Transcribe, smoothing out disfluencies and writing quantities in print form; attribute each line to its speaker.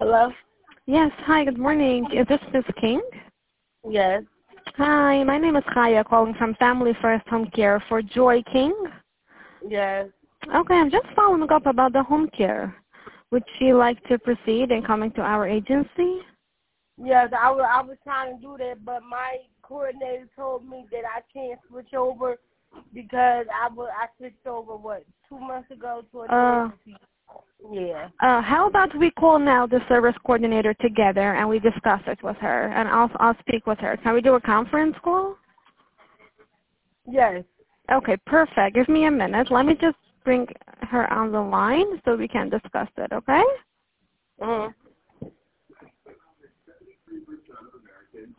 Speaker 1: Hello?
Speaker 2: Yes, hi, good morning. Is this Ms. King?
Speaker 1: Yes.
Speaker 2: Hi, my name is Kaya, calling from Family First Home Care for Joy King.
Speaker 1: Yes.
Speaker 2: Okay, I'm just following up about the home care. Would she like to proceed in coming to our agency?
Speaker 1: Yes, I was trying to do that, but my coordinator told me that I can't switch over because I switched over, 2 months ago to a new agency. Yeah.
Speaker 2: How about we call now the service coordinator together and we discuss it with her, and I'll speak with her. Can we do a conference call?
Speaker 1: Yes.
Speaker 2: Okay, perfect. Give me a minute. Let me just bring her on the line so we can discuss it, okay?
Speaker 1: Mm-hmm.